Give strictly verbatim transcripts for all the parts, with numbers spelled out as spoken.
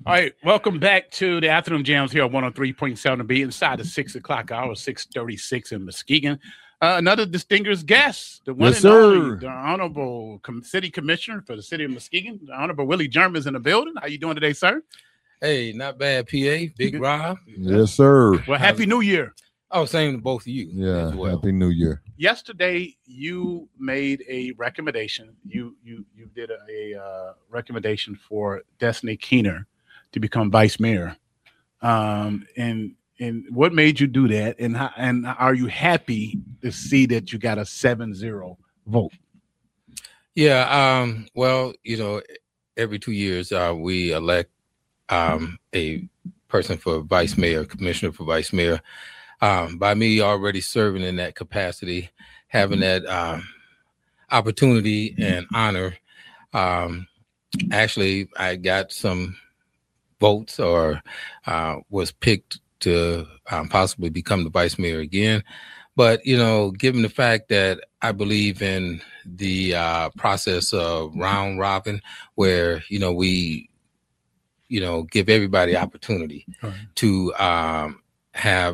All right, welcome back to the afternoon jams here on one oh three point seven B inside the six o'clock hour, six thirty-six in Muskegon. Uh, another distinguished guest, the one Yes, and sir. only, the Honorable Com- City Commissioner for the City of Muskegon, the Honorable Willie Germ is in the building. How you doing today, sir? Hey, not bad, P A. Big Rob. Yes, sir. Well, Happy New Year. Oh, same to both of you. Yeah, as well. Happy New Year. Yesterday, you made a recommendation. You you you did a, a uh, recommendation for Destiny Keener to become vice mayor. Um, and and what made you do that? And how, and are you happy to see that you got a seven zero vote? Yeah. Um. Well, you know, every two years uh, we elect um, a person for vice mayor, commissioner for vice mayor. Um, by me already serving in that capacity, having that um, opportunity and honor, um, actually, I got some votes or uh, was picked to um, possibly become the vice mayor again. But, you know, given the fact that I believe in the uh, process of round robin, where, you know, we, you know, give everybody opportunity right. to um, have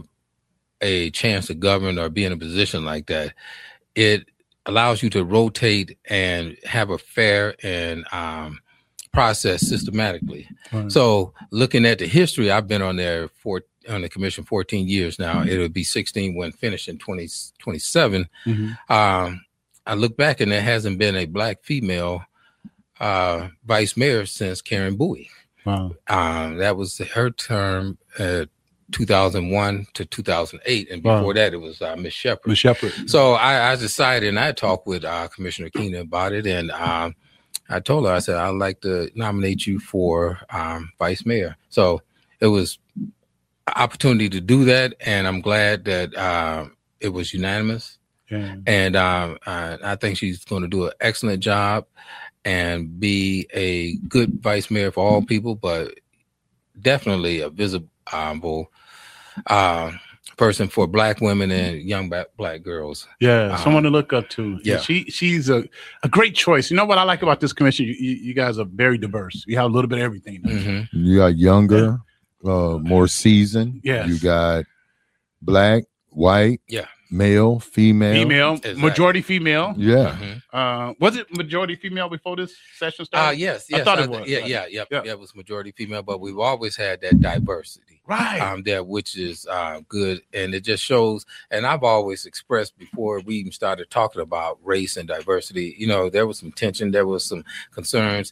a chance to govern or be in a position like that, it allows you to rotate and have a fair and um, process systematically. Right. So looking at the history, I've been on there for on the commission fourteen years now. Mm-hmm. It'll be sixteen when finished in twenty twenty-seven. Mm-hmm. Um, I look back and there hasn't been a black female uh, vice mayor since Karen Bowie. Wow. Um, that was her term at two thousand one to two thousand eight, and before wow. that it was uh, Miss Shepherd. Miss Shepherd. So I, I decided, and I talked with uh, Commissioner Keener about it, and um, I told her, I said, I'd like to nominate you for um, vice mayor. So it was an opportunity to do that, and I'm glad that uh, it was unanimous. Yeah. And um, I, I think she's going to do an excellent job and be a good vice mayor for all people, but definitely a visible Um, uh, person for black women and young black, black girls. Yeah, um, someone to look up to. Yeah, she she's a, a great choice. You know what I like about this commission? You, you, you guys are very diverse. You have a little bit of everything. Mm-hmm. You got younger, yeah. uh, more seasoned. Yes. You got black, white. Yeah. Male, female, female, exactly. majority female. Yeah. Mm-hmm. Uh, was it majority female before this session started? Uh, yes, yes. I thought I, it was. Yeah, right? yeah, yeah, yeah. yeah. It was majority female, but we've always had that diversity, right? Um, there, which is uh, good, and it just shows. And I've always expressed before we even started talking about race and diversity. You know, there was some tension, there was some concerns,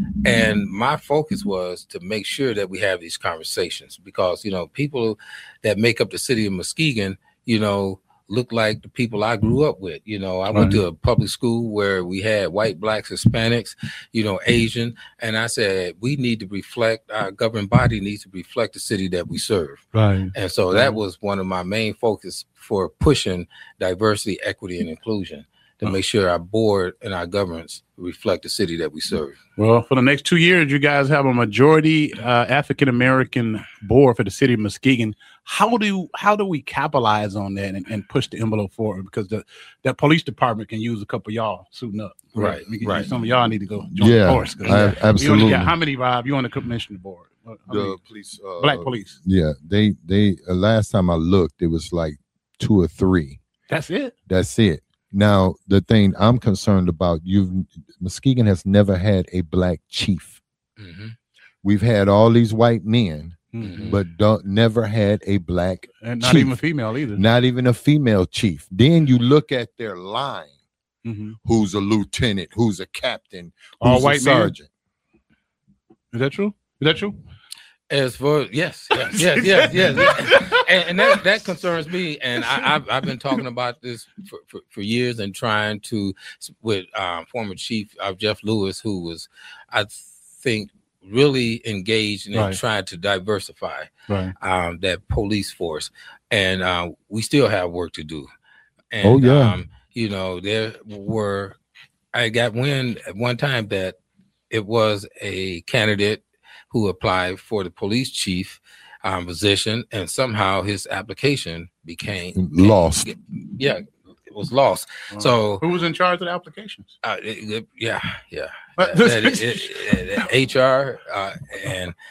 and my focus was to make sure that we have these conversations because you know people that make up the city of Muskegon, you know. Look like the people I grew up with. You know, I right. went to a public school where we had white, blacks, Hispanics, you know, Asian. And I said, we need to reflect, our governing body needs to reflect the city that we serve. Right. And so right. that was one of my main focus for pushing diversity, equity, and inclusion to make sure our board and our governance reflect the city that we serve. Well, for the next two years, you guys have a majority uh, African-American board for the city of Muskegon. How do how do we capitalize on that and, and push the envelope forward? Because the that police department can use a couple of y'all suiting up. Right, right. right. Some of y'all need to go join yeah, the force. I, absolutely. Got, how many, Rob? You on the commissioner board? How the many? police, uh, black police. Yeah, they they. Uh, last time I looked, it was like two or three. That's it. That's it. Now, the thing I'm concerned about, you've Muskegon has never had a black chief. Mm-hmm. We've had all these white men, mm-hmm. but don't never had a black and not chief. even a female either. Not even a female chief. Then you look at their line. Mm-hmm. Who's a lieutenant? Who's a captain? Who's all white a sergeant? Men? Is that true? Is that true? As for yes, yes, yes, yes, yes. and, and that that concerns me. And I, I've I've been talking about this for, for, for years and trying to with um, former Chief uh, Jeff Lewis, who was, I think, really engaged and right. tried to diversify right. um, that police force. And uh, we still have work to do. And, oh yeah, um, you know, there were I got wind at one time that it was a candidate who applied for the police chief um, position, and somehow his application became lost. Became, yeah, it was lost. Uh, so who was in charge of the applications? Uh, it, it, yeah, yeah, that, that, it, it, it, H R uh, and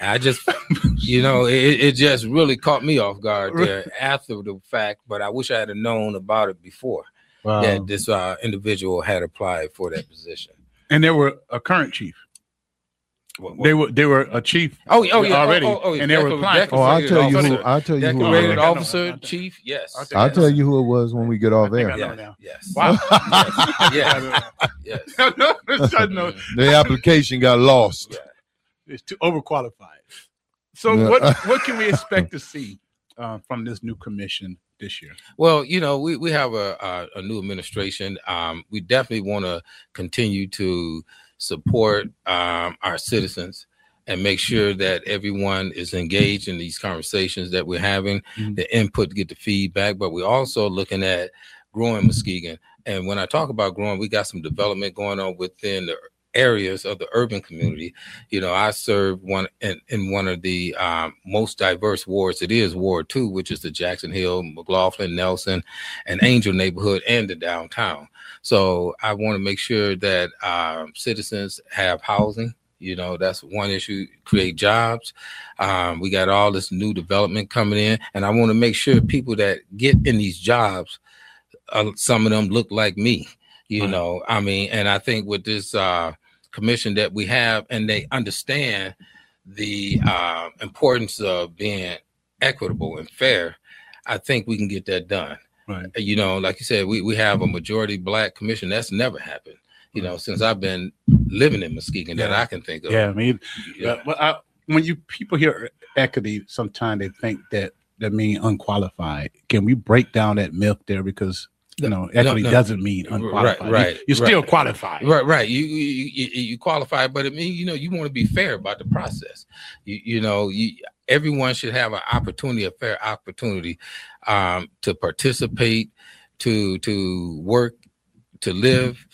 I just, you know, it, it just really caught me off guard there after the fact, but I wish I had known about it before Wow. that this uh, individual had applied for that position. And they were a current chief. What, what? They were they were a chief. Oh, oh yeah, already, oh, oh, and they were applying. Oh, I'll tell you who. officer. I'll tell you who. it Decorated was. officer, chief. Yes, I'll I'll yes. tell you who it was when we get off I think air. I know Yes, now. yes. Wow. yes. yes. no, no, no, The application got lost. Yeah. it's too overqualified. So Yeah. what what can we expect to see uh, from this new commission this year? Well, you know, we, we have a, a, a new administration. Um, we definitely want to continue to support um, our citizens and make sure that everyone is engaged in these conversations that we're having, Mhm. the input to get the feedback, but we're also looking at growing Muskegon. And when I talk about growing, we got some development going on within the areas of the urban community. You know, I serve one in, in one of the um, most diverse wards. It is Ward Two, which is the Jackson Hill, McLaughlin, Nelson, and Angel neighborhood, and the downtown. So I want to make sure that um, citizens have housing. You know, that's one issue, create jobs. Um, we got all this new development coming in, and I want to make sure people that get in these jobs, uh, some of them look like me, you Right. know, I mean, and I think with this uh, commission that we have, and they understand the uh, importance of being equitable and fair, I think we can get that done. Right. You know, like you said, we, we have a majority black commission. That's never happened, you know, since I've been living in Muskegon that Yeah. I can think of. Yeah, I mean, Yeah. uh, well, I, when you people hear equity, sometimes they think that that mean unqualified. Can we break down that myth there? Because you know, equity no. doesn't mean unqualified. Right, right, You, are still right. qualified. Right, right. You you, you you qualify, but it means, you know, you want to be fair about the process. You you know, you, everyone should have an opportunity, a fair opportunity, um, to participate, to to work, to live,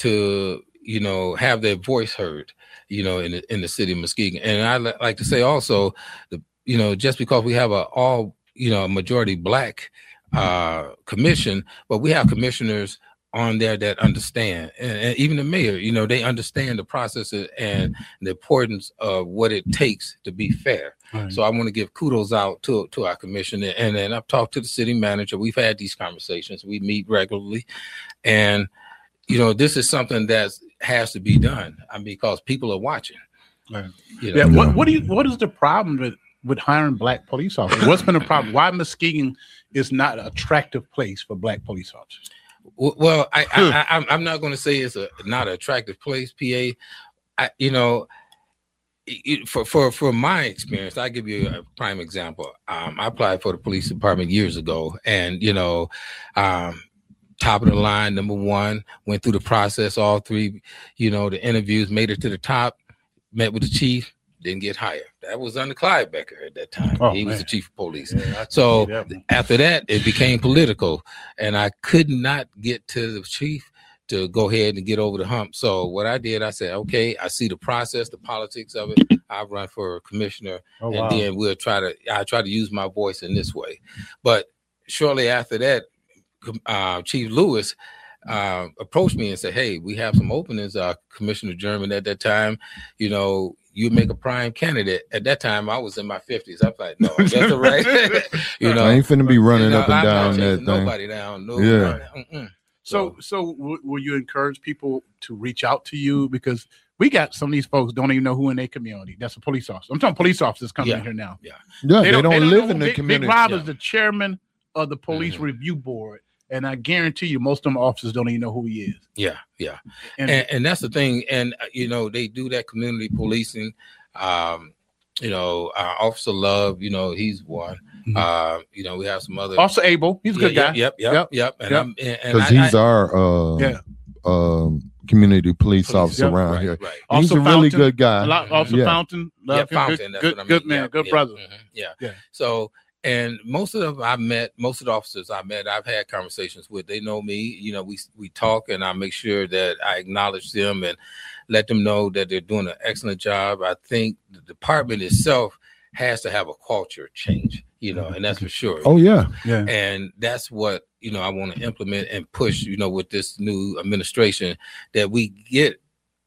to you know have their voice heard. You know, in the, in the city of Muskegon, and I li- like to say also, the you know, just because we have a all you know a majority black uh commission, but we have commissioners on there that understand, and, and even the mayor, you know, they understand the process and the importance of what it takes to be fair. Right. So I want to give kudos out to to our commission, and then I've talked to the city manager. We've had these conversations. We meet regularly, and you know, this is something that has to be done. I mean, because people are watching. Right. You know? Yeah. What what do you what is the problem with with hiring black police officers? What's been the problem? Why Muskegon is not an attractive place for black police officers? Well, I, I, I I'm not going to say it's a not an attractive place, P A. I, you know, it, for for for my experience, I give you a prime example. Um, I applied for the police department years ago, and you know, um, top of the line, number one, went through the process, all three, you know, the interviews, made it to the top, met with the chief, didn't get hired. That was under Clyde Becker at that time. Oh, he was man. the chief of police. Yeah, I can So see that one. after that, it became political, and I could not get to the chief to go ahead and get over the hump. So what I did, I said, okay, I see the process, the politics of it. I run for commissioner, Oh, and wow. then we'll try to. I try to use my voice in this way. But shortly after that, uh, Chief Lewis uh, approached me and said, "Hey, we have some openings." Uh, Commissioner German at that time, you know, you make a prime candidate. At that time, I was in my fifties. I'm like, no, that's all right. you know, I ain't finna be running you know, up and I'm not down that chasing thing. nobody down. No, Yeah. mm-mm. So, so w- will you encourage people to reach out to you? Because we got some of these folks don't even know who in their community. That's a police officer. I'm talking police officers coming Yeah. in here now. Yeah, they don't, they live know in the Big, community. Big Rob Yeah. is the chairman of the police Mhm. review board, and I guarantee you, most of them officers don't even know who he is. Yeah, yeah. And, and, and that's the thing. And uh, you know, they do that community policing. Um, you know, uh, Officer Love, you know, he's one. Mhm. Uh, you know, we have some other. Officer Abel, he's a good Yeah, guy. Yep, yep, Yep, yep. And yep. I'm and, and Because I- he's I- our uh, Yeah. um, community police, Police, officer yeah, around right, here. right. And he's a Officer really Fountain, good guy. A lot, Officer Yeah. Fountain, Yeah, love him. Fountain. good, That's good, what I mean. good man, Yep, good yeah, brother. mhm, yeah. Yeah. So, and most of them I met, most of the officers I met, I've had conversations with. They know me. You know, we we talk, and I make sure that I acknowledge them and let them know that they're doing an excellent job. I think the department itself has to have a culture change. You know, and that's for sure. Oh yeah, Yeah. And that's what, you know, I want to implement and push, you know, with this new administration, that we get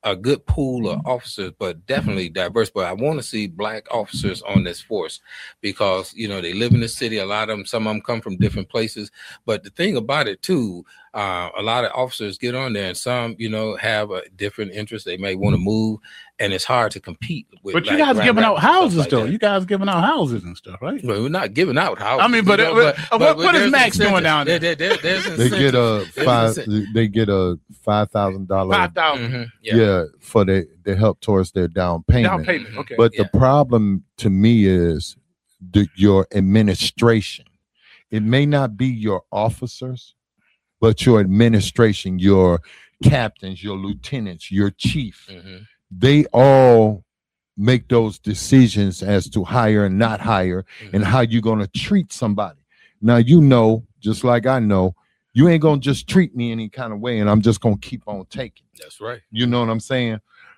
a good pool of officers, but definitely diverse. But I want to see black officers on this force because, you know, they live in the city. A lot of them, some of them come from different places. But the thing about it, too, uh, a lot of officers get on there and some, you know, have a different interest. They may want to move and it's hard to compete with. But you like guys Grand giving out Rapids and stuff houses, like though. that. You guys giving out houses and stuff, right? Well, we're not giving out houses. I mean, but, you know, but, but, what, but what is there's Max incentives. doing down there? There, there, there's They get a incentives. five. There's They get a five thousand dollars. Five thousand Mhm, Yeah. yeah. for the the help towards their down payment. down payment. Okay, But Yeah. the problem to me is the, your administration. It may not be your officers, but your administration, your captains, your lieutenants, your chief. Mhm. They all make those decisions as to hire and not hire and how you're going to treat somebody. Now, you know, just like I know, you ain't going to just treat me any kind of way and I'm just going to keep on taking. That's right. You know what I'm saying?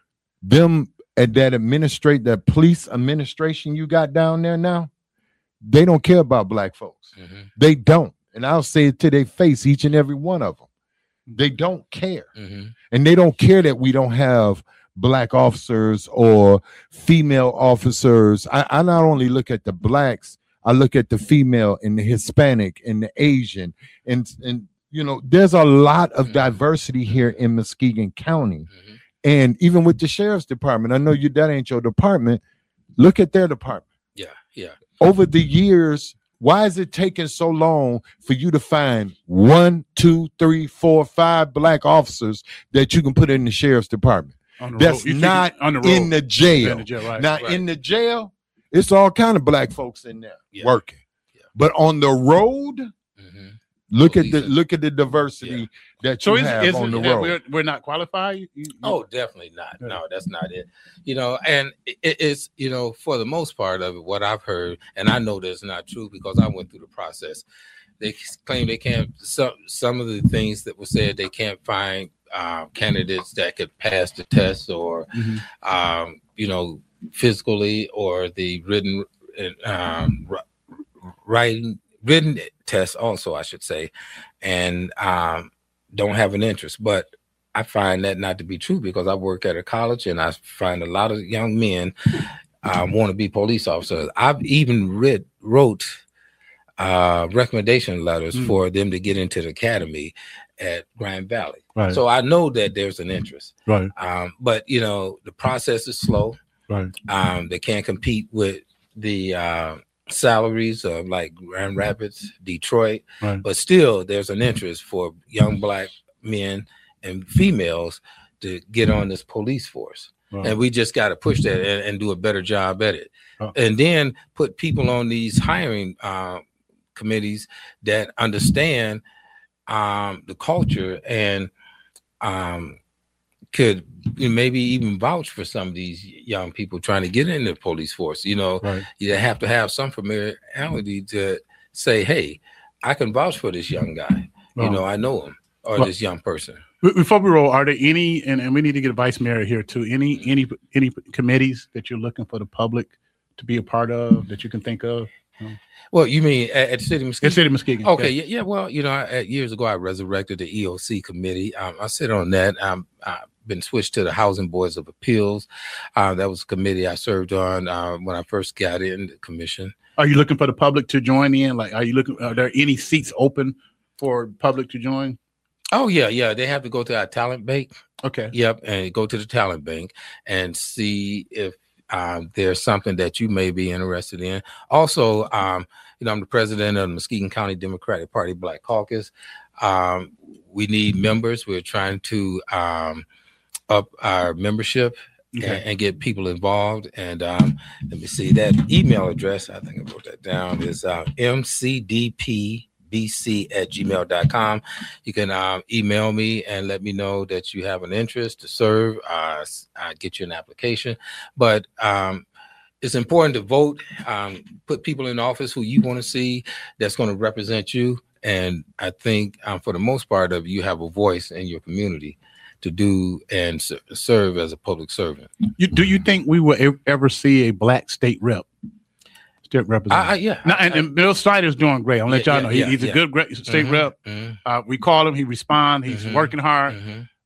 Them at that administrate that police administration you got down there now, they don't care about black folks. Mhm, They don't. And I'll say it to their face, each and every one of them. They don't care. mhm. And they don't care that we don't have black officers or female officers. I, I not only look at the blacks, I look at the female and the Hispanic and the Asian. And, and you know, there's a lot of Mhm. diversity here in Muskegon County. Mhm. And even with the sheriff's department, I know you that ain't your department. Look at their department. Yeah, yeah. Over the years, why is it taking so long for you to find one, two, three, four, five black officers that you can put in the sheriff's department? On the That's road. You not think- on the road. in the jail. In the jail, right. Now right. in the jail, it's all kind of black folks in there Yeah. working. Yeah. But on the road, Mhm. look at the Police. look at the diversity Yeah. that So you is, have is on it, the that road. we're, we're not qualified? You- you- Oh, definitely not. Yeah. No, that's not it. You know, and it, it's, you know, for the most part of it, what I've heard, and I know that's not true because I went through the process. They claim they can't, some, some of the things that were said, they can't find uh, candidates that could pass the test or, Mhm. um, you know, physically or the written, um, writing, written test also, I should say, and um, don't have an interest. But I find that not to be true because I work at a college and I find a lot of young men um, want to be police officers. I've even read, wrote uh, recommendation letters Mm. for them to get into the academy at Grand Valley. Right. So I know that there's an interest. Right. Um, but, you know, the process is slow. Right. Um, they can't compete with the uh, salaries of like Grand Rapids, Detroit, Right. but still there's an interest for young black men and females to get on this police force. Right. And we just got to push that and, and do a better job at it. Oh. And then put people on these hiring uh, committees that understand um, the culture and um, could maybe even vouch for some of these young people trying to get in the police force. You know, Right. you have to have some familiarity to say, hey, I can vouch for this young guy. Well, You know, I know him or well- this young person. Be- Before we roll, are there any, and, and we need to get a vice mayor here too, any any any committees that you're looking for the public to be a part of that you can think of? Well, you mean at, at the city of Muskegon? It's City of Muskegon. Okay, Yeah. yeah, yeah. Well, you know, I, uh, years ago, I resurrected the E O C committee. Um, I sit on that. Um, I've been switched to the Housing Boards of Appeals. Uh, that was a committee I served on uh, when I first got in the commission. Are you looking for the public to join in? Like, are you looking? Are there any seats open for public to join? Oh, yeah, yeah. They have to go to our talent bank. Okay. Yep, and go to the talent bank and see if um, there's something that you may be interested in. Also, um, you know, I'm the president of the Muskegon County Democratic Party Black Caucus. Um, we need members. We're trying to um, up our membership Okay. and, and get people involved. And um, let me see that email address. I think I wrote that down. Is uh, M C D P B C at gmail dot com. You can um, email me and let me know that you have an interest to serve. Uh, I get you an application, but um, it's important to vote. Um, put people in office who you want to see that's going to represent you. And I think um, for the most part of you have a voice in your community to do and s- serve as a public servant. You, do you think we will e- ever see a black state rep? State representative. I, I, yeah. Now, and, I- and Bill Snyder's doing great. I'll let Yeah, y'all yeah, know he, yeah, he's a yeah. good great state Mhm, rep. mhm, Uh, we call him. He responds. He's Mhm. working hard. mhm.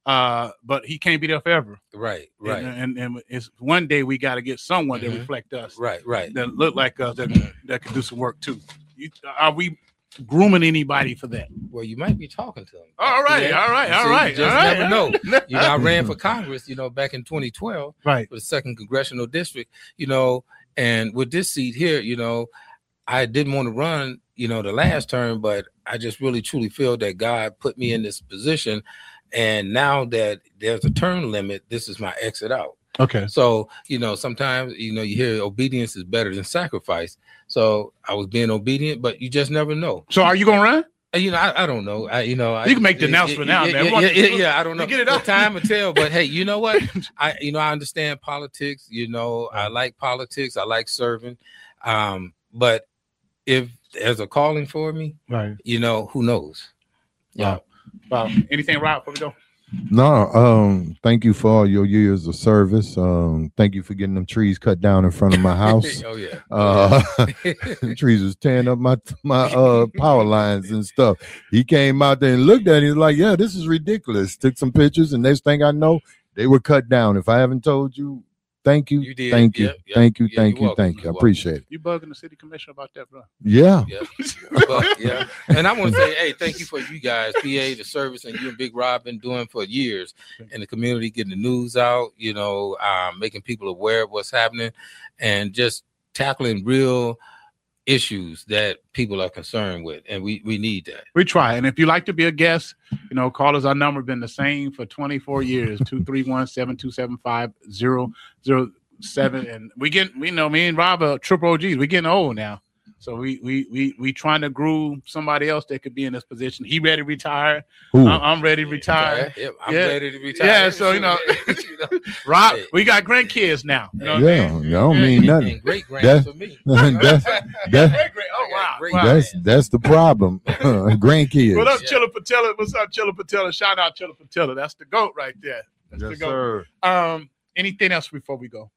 Uh, but he can't be there forever. Right, right. And and, and it's one day we got to get someone Mhm. that reflect us, Right, right. that look like us, that that can do some work too. You, are we grooming anybody for that? Well, you might be talking to him. All right, Yeah. all right, You all see, right. You just all right, never all know. right. You know, I ran for Congress, you know, back in twenty twelve Right. for the second congressional district, you know, and with this seat here, you know, I didn't want to run, you know, the last term, but I just really truly feel that God put me in this position. And now that there's a term limit, this is my exit out. Okay. So, you know, sometimes, you know, you hear obedience is better than sacrifice. So I was being obedient, but you just never know. So are you gonna run? And, you know, I, I don't know. I, you know, I, You can make the announcement now, yeah, man. Yeah, yeah, yeah, yeah, I don't know. You get it The out. time will tell. But hey, you know what? I, you know, I understand politics. You know, I like politics. I like serving. Um, but if there's a calling for me, Right. you know, who knows? Wow. Wow. Anything, Rob? Before we go? No, um, thank you for all your years of service. Um, thank you for getting them trees cut down in front of my house. Oh yeah. Uh, the trees was tearing up my my uh power lines and stuff. He came out there and looked at it. He was like, "Yeah, this is ridiculous." Took some pictures, and next thing I know, they were cut down. If I haven't told you, thank you, You did. thank you, Yep, yep. thank you, Yeah, thank you're you, welcome. thank you. I You're welcome. appreciate it. You bugging the city commissioner about that, bro? Yeah. Yeah. But, yeah. And I want to say, hey, thank you for you guys, P A, the service, and you and Big Rob been doing for years in the community, getting the news out, you know, um, making people aware of what's happening, and just tackling real issues that people are concerned with. And we, we need that. We try. And if you like to be a guest, you know, call us. Our number been the same for twenty-four years, two three one, seven two seven five, zero zero seven. And we get, we know me and Rob are triple O Gs. We're getting old now. So we we we we trying to groom somebody else that could be in this position. He ready to retire. Who? I'm, I'm ready to retire. Yep, I'm Yeah. ready to retire. Yeah, so, you know, You know, Rob, Hey. we got grandkids now. You know what I Yeah, mean? I don't mean and- nothing. and great That- grands for me. that's that, Great, great. Oh wow. Great. wow. that's that's the problem. Grandkids. What up, Yeah. Chilla Patella? What's up, Chilla Patella? Shout out Chilla Patella. That's the GOAT right there. That's the Yes, GOAT. sir. Um, anything else before we go?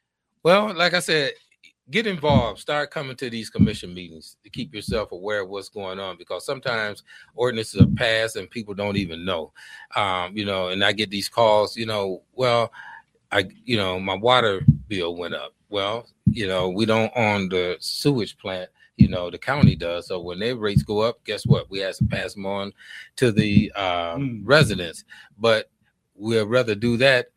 Well, like I said, get involved. Start coming to these commission meetings to keep yourself aware of what's going on, because sometimes ordinances are passed and people don't even know. Um, you know, and I get these calls, you know, well, I, you know, my water bill went up. Well, you know, we don't own the sewage plant, you know, the county does. So when their rates go up, guess what? We have to pass them on to the uh, Mm. residents. But we'd rather do that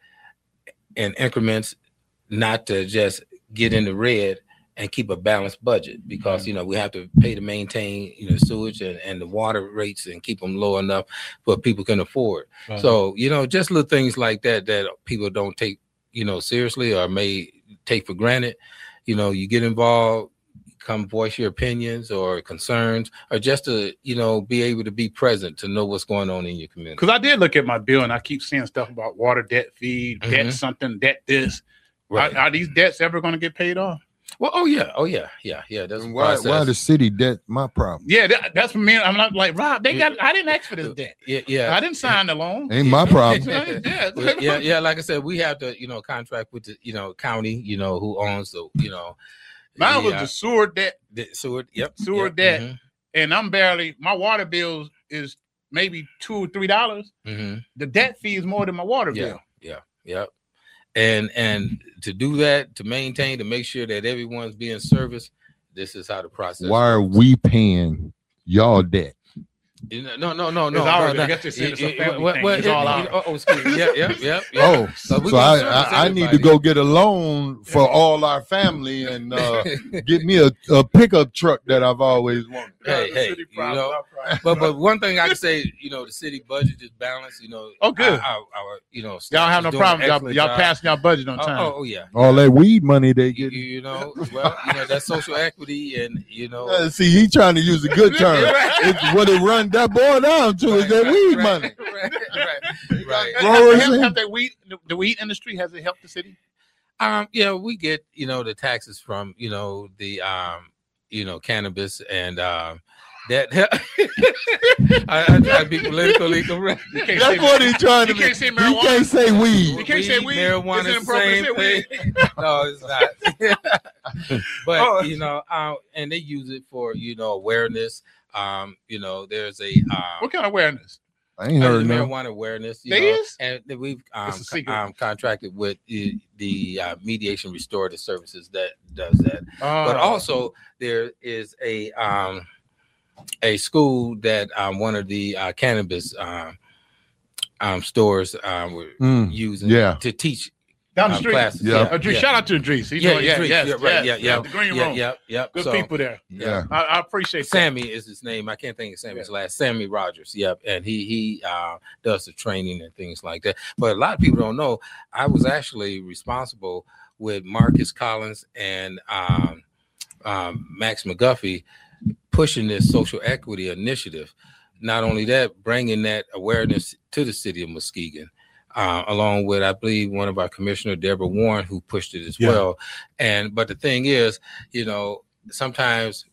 in increments, not to just get in the red and keep a balanced budget, because, you know, we have to pay to maintain, you know, sewage and, and the water rates and keep them low enough for people can afford. Right. So, you know, just little things like that that people don't take, you know, seriously or may take for granted. You know, you get involved, come voice your opinions or concerns, or just to, you know, be able to be present to know what's going on in your community. Because I did look at my bill and I keep seeing stuff about water debt fee, debt Mhm. something, debt this. Right. Are, are these debts ever going to get paid off? Well, oh yeah, oh yeah, yeah, yeah. That's a And why process. why the city debt my problem? Yeah, that, that's for me. I'm not like Rob. They got. I didn't ask for this debt. yeah, yeah. I didn't sign the loan. Ain't my problem. yeah, yeah, yeah, yeah. Like I said, we have to, you know, contract with the, you know, county, you know, who owns the, you know, Mine was the, the uh, sewer debt, the sewer. Yep, sewer yep, debt. and I'm barely. My water bill is maybe two or three dollars. Mm-hmm. The debt fee is more than my water Yeah, bill. yeah, yeah. And and to do that, to maintain, to make sure that everyone's being serviced, this is how the process. Why are works. we paying y'all debt? You know, No, no, no, no. It's ours. no, I guess they said it's a it- it- family well, thing. well, It's it- all it- ours. Oh, oh, excuse me. Yeah, yeah, yeah. yeah. Oh, So we so gonna I, service I, I need to everybody. go get a loan for all our family and uh, get me a, a pickup truck that I've always wanted. Hey, The hey, city you problem, know, our problem. But but one thing I can say, you know, the city budget is balanced. You know, Oh, good. Our, our, our you know, Y'all staff have is no doing problem. an Y'all, excellent y'all job. passing y'all budget on Oh, time. oh, oh, yeah. All that weed money they You, get. you, you know, well, you know, that's social equity, and you know, Uh, see, he trying to use a good term. Right. It's what it run that boy down to is that right, weed right, money. Right, right, right. Bro, Have, it's- have, have that weed, the, the weed industry, has it helped the city? Um, yeah, we get, you know, the taxes from, you know, the um, you know, cannabis, and um that I, I try to be politically correct. You can't That's say, what he trying to you be. can't say He marijuana. can't say You weed. can't say weed. Marijuana Is it is the appropriate same to say thing. No, it's not. But Oh. you know, uh, and they use it for, you know, awareness. Um, you know, there's a um, What kind of awareness? I ain't Uh, heard the no. marijuana awareness. You There know, is? and then we've um, It's a secret. co- um, contracted with the, the uh, mediation restorative services that does that. But Uh, also there is a um, a school that um, one of the uh, cannabis um, um, stores um, were Mm, using yeah. to teach down the um, street. classes. Yeah. Uh, Idris, shout out to Idris. He's Yeah, doing, yeah, Idris, yes, yeah, right, yes, yeah, yeah. The green yeah, room. yeah, yeah. Good So, people there. Yeah. I, I appreciate that. Sammy is his name. I can't think of Sammy's last. Sammy Rogers. Yep, and he he uh, does the training and things like that. But a lot of people don't know. I was actually responsible with Marcus Collins and um, um, Max McGuffey pushing this social equity initiative. Not only that, bringing that awareness to the city of Muskegon. Uh, along with, I believe, one of our commissioner, Deborah Warren, who pushed it as Yeah. well. And but the thing is, you know, sometimes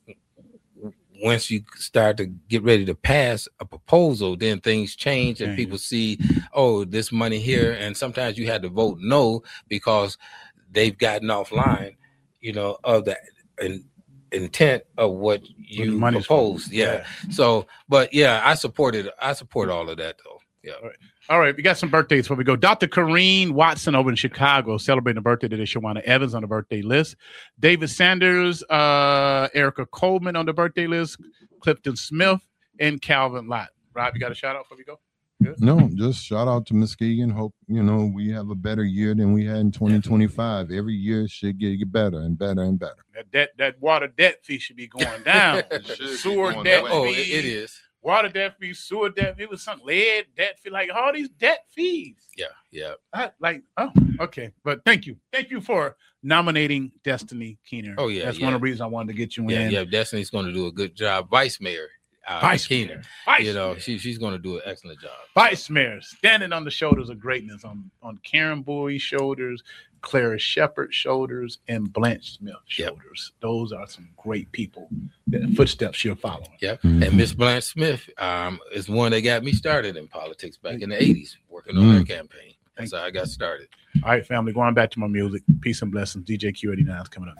once you start to get ready to pass a proposal, then things change and Yeah. people see, oh, this money here. And sometimes you had to vote no because they've gotten offline, you know, of the in, intent of what you money's proposed. from. Yeah. So, but yeah, I supported, I support all of that though. Yeah. All right, we got some birthdays before we go. Doctor Corrine Watson over in Chicago celebrating the birthday today. Shawana Evans on the birthday list. David Sanders, uh, Erica Coleman on the birthday list. Clifton Smith and Calvin Lott. Rob, you got a shout out before we go? Good. No, just shout out to Muskegon. Hope, you know, we have a better year than we had in twenty twenty-five. Every year should get, get better and better and better. That debt, that water debt fee should be going down. Sewer debt Oh, fee. it, it is. Water debt fee, sewer debt fee, it was some lead debt fee, like all these debt fees. Yeah. Yeah. I, like, oh, okay. But thank you. Thank you for nominating Destiny Keener. Oh, yeah, That's yeah. one of the reasons I wanted to get you Yeah. in. Yeah. Destiny's going to do a good job. Vice Mayor. Uh, Vice Keener. Mayor. Vice You know, Mayor. she, she's going to do an excellent job. Vice Mayor, standing on the shoulders of greatness, on, on Karen Bowie's shoulders, Clara Shepard's shoulders, and Blanche Smith's Yep. shoulders. Those are some great people, the footsteps you're following. Yep. Mhm. And Miss Blanche Smith um, is one that got me started in politics back in the eighties, working on their Mm. campaign. That's how I got started. All right, family, going back to my music. Peace and blessings. D J Q eighty-nine is coming up.